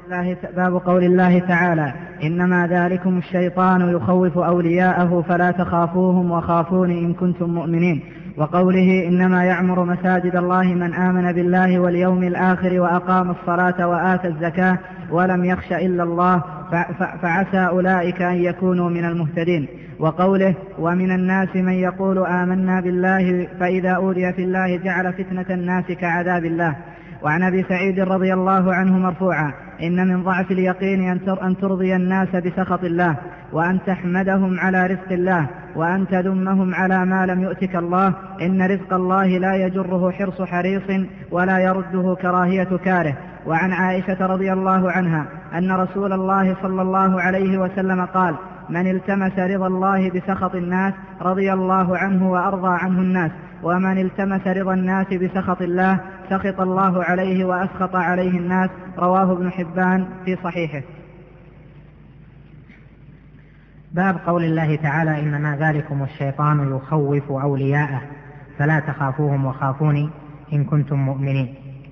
باب قول الله تعالى: إنما ذلكم الشيطان يخوف أولياءه فلا تخافوهم وخافون إن كنتم مؤمنين. وقوله: إنما يعمر مساجد الله من آمن بالله واليوم الآخر وأقام الصلاة وآتى الزكاة ولم يخش إلا الله فعسى أولئك أن يكونوا من المهتدين. وقوله: ومن الناس من يقول آمنا بالله فإذا أوذي في الله جعل فتنة الناس كعذاب الله. وعن أبي سعيد رضي الله عنه مرفوعا: إن من ضعف اليقين أن ترضي الناس بسخط الله، وأن تحمدهم على رزق الله، وأن تذمهم على ما لم يؤتك الله. إن رزق الله لا يجره حرص حريص ولا يرده كراهية كاره. وعن عائشة رضي الله عنها أن رسول الله صلى الله عليه وسلم قال: من التمس رضا الله بسخط الناس رضي الله عنه وأرضى عنه الناس، ومن التمس رضا الناس بسخط الله سخط الله عليه وأسخط عليه الناس. رواه ابن حبان في صحيحه. باب قول الله تعالى: إنما ذلكم الشيطان يخوف أولياءه فلا تخافوهم وخافوني إن كنتم مؤمنين.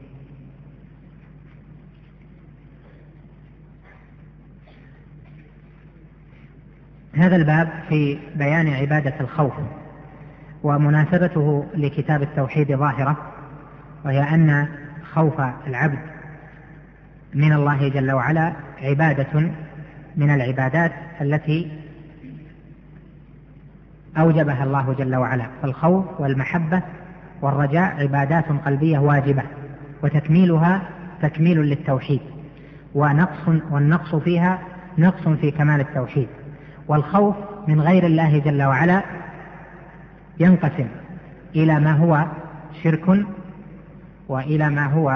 هذا الباب في بيان عبادة الخوف، ومناسبته لكتاب التوحيد ظاهرة، وهي أن خوف العبد من الله جل وعلا عبادة من العبادات التي أوجبها الله جل وعلا. فالخوف والمحبة والرجاء عبادات قلبية واجبة، وتكميلها تكميل للتوحيد، والنقص فيها نقص في كمال التوحيد. والخوف من غير الله جل وعلا ينقسم إلى ما هو شرك، وإلى ما هو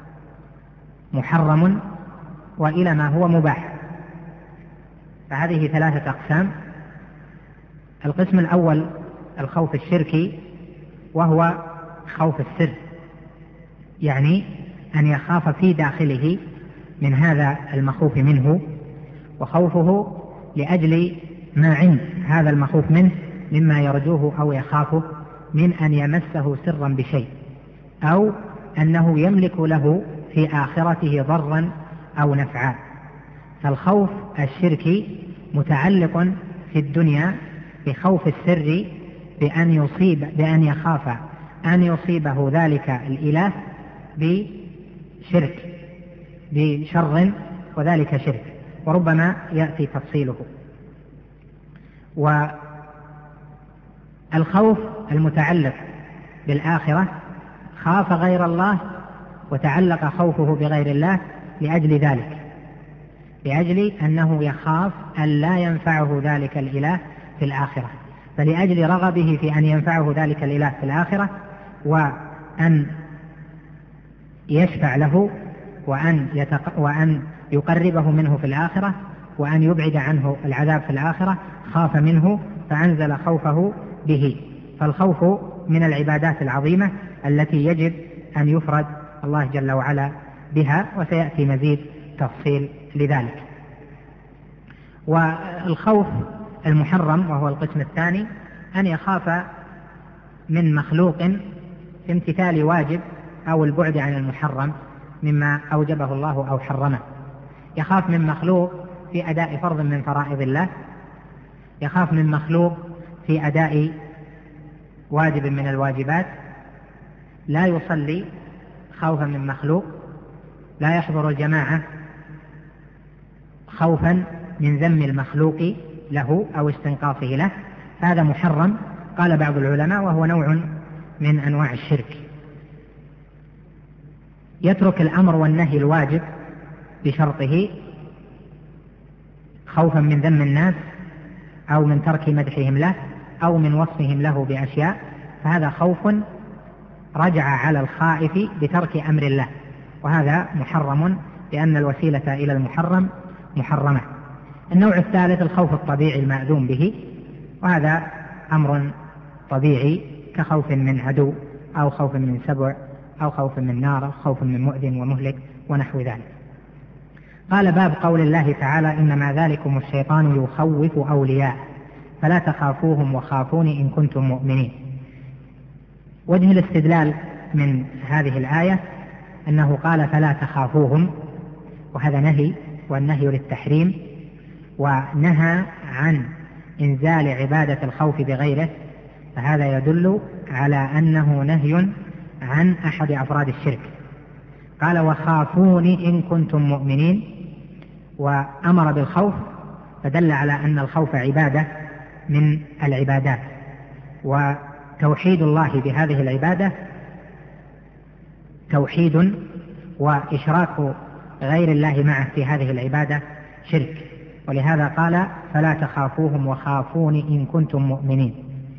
محرم، وإلى ما هو مباح. فهذه ثلاثة أقسام. القسم الأول الخوف الشركي، وهو خوف السر، يعني أن يخاف في داخله من هذا المخوف منه، وخوفه لأجل ما عند هذا المخوف منه مما يرجوه أو يخافه من أن يمسه سرا بشيء، أو أنه يملك له في آخرته ضرا أو نفعا. فالخوف الشركي متعلق في الدنيا بخوف السر، بأن يخاف أن يصيبه ذلك الإله بشر، وذلك شرك، وربما يأتي تفصيله. والخوف المتعلق بالآخرة خاف غير الله وتعلق خوفه بغير الله لأجل ذلك، لأجل أنه يخاف أن لا ينفعه ذلك الإله في الآخرة، فلأجل رغبه في أن ينفعه ذلك الإله في الآخرة، وأن يشفع له، وأن يقربه منه في الآخرة، وأن يبعد عنه العذاب في الآخرة، خاف منه فأنزل خوفه به. فالخوف من العبادات العظيمة التي يجب أن يفرد الله جل وعلا بها، وسيأتي مزيد تفصيل لذلك. والخوف المحرم وهو القسم الثاني، أن يخاف من مخلوق في امتثال واجب أو البعد عن المحرم مما أوجبه الله أو حرمه. يخاف من مخلوق في أداء فرض من فرائض الله، يخاف من مخلوق في أداء واجب من الواجبات، لا يصلي خوفا من مخلوق، لا يحضر الجماعة خوفا من ذم المخلوق له أو استنقاصه له، هذا محرم قال بعض العلماء، وهو نوع من أنواع الشرك. يترك الأمر والنهي الواجب بشرطه خوفا من ذم الناس، أو من ترك مدحهم له، أو من وصفهم له بأشياء، فهذا خوف رجع على الخائف بترك أمر الله، وهذا محرم، لأن الوسيلة إلى المحرم محرمة. النوع الثالث الخوف الطبيعي المأذون به، وهذا أمر طبيعي كخوف من عدو، أو خوف من سبع، أو خوف من نار، أو خوف من مؤذن ومهلك ونحو ذلك. قال: باب قول الله تعالى: إنما ذلكم الشيطان يخوف أولياء فلا تخافوهم وخافوني إن كنتم مؤمنين. وجه الاستدلال من هذه الآية أنه قال: فلا تخافوهم، وهذا نهي، والنهي للتحريم، ونهى عن إنزال عبادة الخوف بغيره، فهذا يدل على أنه نهي عن أحد أفراد الشرك. قال وخافوني إن كنتم مؤمنين، وأمر بالخوف، فدل على أن الخوف عبادة من العبادات، وتوحيد الله بهذه العبادة توحيد، وإشراك غير الله معه في هذه العبادة شرك. ولهذا قال فلا تخافوهم وخافوني إن كنتم مؤمنين.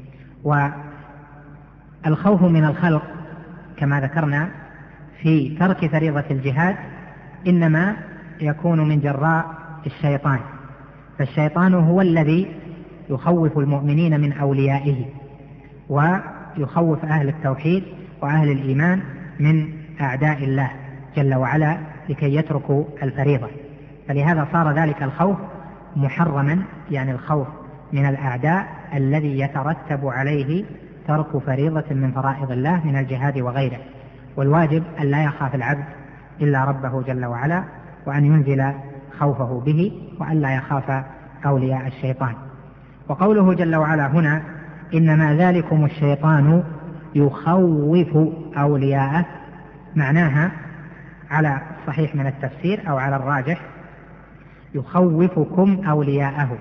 والخوف من الخلق كما ذكرنا في ترك فريضة الجهاد إنما يكون من جراء الشيطان، فالشيطان هو الذي يخوف المؤمنين من أوليائه، ويخوف أهل التوحيد وأهل الإيمان من أعداء الله جل وعلا لكي يتركوا الفريضة. فلهذا صار ذلك الخوف محرما، يعني الخوف من الأعداء الذي يترتب عليه ترك فريضة من فرائض الله من الجهاد وغيره. والواجب أن لا يخاف العبد إلا ربه جل وعلا، وأن ينزل خوفه به، وأن لا يخاف أولياء الشيطان. وقوله جل وعلا هنا إنما ذلكم الشيطان يخوف أولياءه، معناها على الصحيح من التفسير أو على الراجح يخوفكم أولياءه،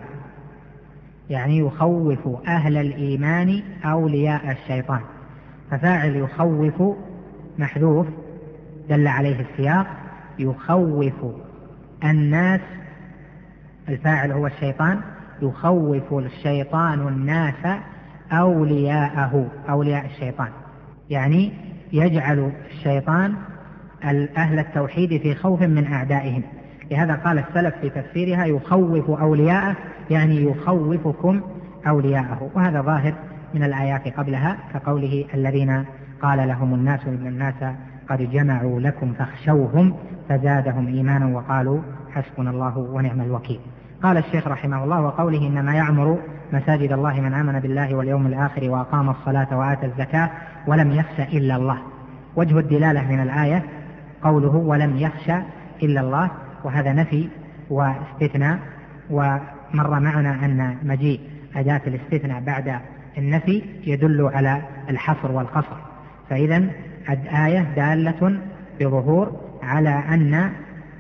يعني يخوف أهل الإيمان أولياء الشيطان. ففاعل يخوف محذوف دل عليه السياق، يخوف الناس، الفاعل هو الشيطان، يخوف الشيطان الناس أولياءه، أولياء الشيطان، يعني يجعل الشيطان أهل التوحيد في خوف من أعدائهم. لهذا قال السلف في تفسيرها يخوف أولياءه، يعني يخوفكم أولياءه. وهذا ظاهر من الآيات قبلها كقوله الذين قال لهم الناس إن الناس قد جمعوا لكم فاخشوهم فزادهم إيمانا وقالوا حسبنا الله ونعم الوكيل. قال الشيخ رحمه الله وقوله إنما يعمر مساجد الله من آمن بالله واليوم الآخر وأقام الصلاة وآتى الزكاة ولم يخش إلا الله. وجه الدلالة من الآية قوله ولم يخش إلا الله، وهذا نفي واستثناء، ومر معنا أن مجيء أداة الاستثناء بعد النفي يدل على الحصر والقصر، فإذا الآية دالة بظهور على أن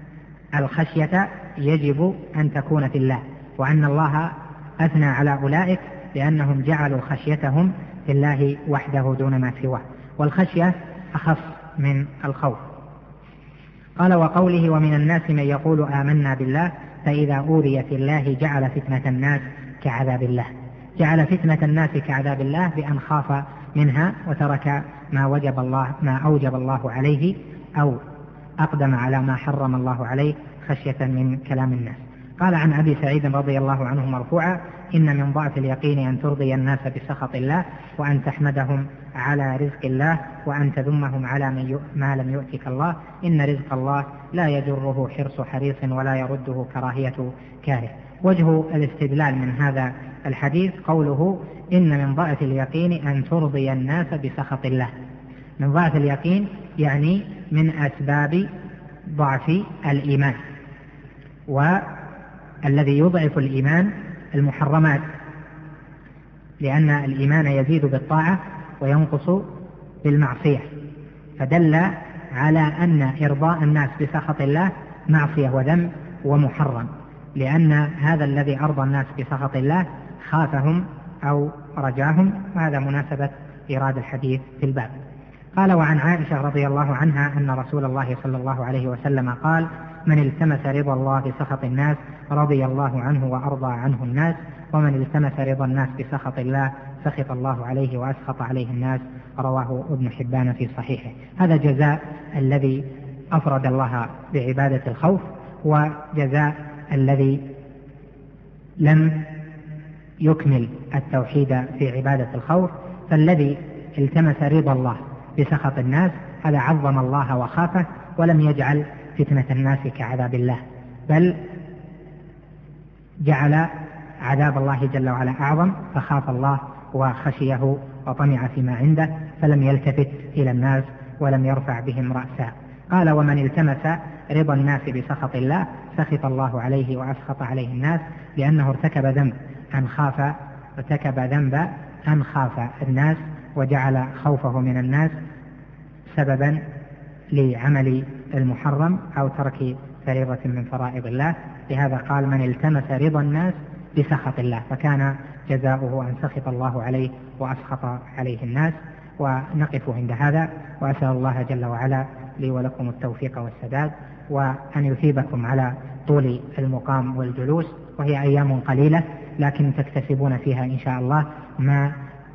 الخشية يجب أن تكون في الله، وأن الله أثنى على أولئك لأنهم جعلوا خشيتهم في الله وحده دون ما سواه، والخشية أخص من الخوف. قال وقوله ومن الناس من يقول آمنا بالله فإذا أوذي في الله جعل فتنة الناس كعذاب الله. جعل فتنة الناس كعذاب الله بأن خاف منها وترك ما أوجب الله عليه أو أقدم على ما حرم الله عليه خشية من كلام الناس. قال عن أبي سعيد رضي الله عنه مرفوعا إن من ضعف اليقين أن ترضي الناس بسخط الله وأن تحمدهم على رزق الله وأن تذمهم على ما لم يؤتك الله، إن رزق الله لا يجره حرص حريص ولا يرده كراهية كاره. وجه الاستدلال من هذا الحديث قوله إن من ضعف اليقين أن ترضي الناس بسخط الله. من ضعف اليقين يعني من أسباب ضعف الإيمان، والذي يضعف الإيمان المحرمات، لأن الإيمان يزيد بالطاعة وينقص بالمعصية، فدل على أن إرضاء الناس بسخط الله معصية وذنب ومحرم، لأن هذا الذي أرضى الناس بسخط الله خافهم أو رجاهم، وهذا مناسبة إيراد الحديث في الباب. قال وعن عائشة رضي الله عنها أن رسول الله صلى الله عليه وسلم قال من التمس رضا الله بسخط الناس رضي الله عنه وأرضى عنه الناس، ومن التمس رضا الناس بسخط الله سخط الله عليه وأسخط عليه الناس، رواه ابن حبان في صحيحه. هذا جزاء الذي أفرد الله بعبادة الخوف، وجزاء الذي لم يكمل التوحيد في عبادة الخوف. فالذي التمس رضا الله بسخط الناس هذا عظم الله وخافه ولم يجعل فتنة الناس كعذاب الله، بل جعل عذاب الله جل وعلا أعظم، فخاف الله وخشيه وطمع فيما عنده، فلم يلتفت إلى الناس ولم يرفع بهم رأسا. قال ومن التمس رضا الناس بسخط الله سخط الله عليه وأسخط عليه الناس، لأنه ارتكب ذنب أن خاف الناس وجعل خوفه من الناس سببا لعمل المحرم أو ترك فريضة من فرائض الله. لهذا قال: من التمس رضا الناس بسخط الله، فكان جزاؤه أن سخط الله عليه وأسخط عليه الناس. ونقف عند هذا، وأسأل الله جل وعلا لي ولكم التوفيق والسداد، وأن يثيبكم على طول المقام والجلوس، وهي أيام قليلة لكن تكتسبون فيها إن شاء الله ما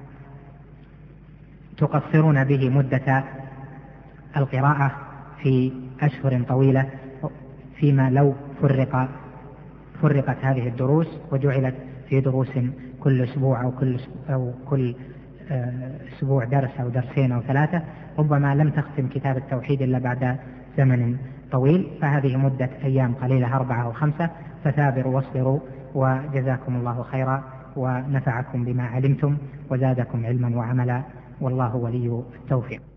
تقصرون به مدة القراءة في أشهر طويلة، فيما لو فرقت هذه الدروس وجعلت في دروس كل أسبوع أو كل أسبوع درس أو درسين أو 3، ربما لم تختم كتاب التوحيد إلا بعد زمن طويل. فهذه مدة أيام قليلة 4 أو 5، فثابروا واصبروا، وجزاكم الله خيرا ونفعكم بما علمتم وزادكم علما وعملا، والله ولي التوفيق.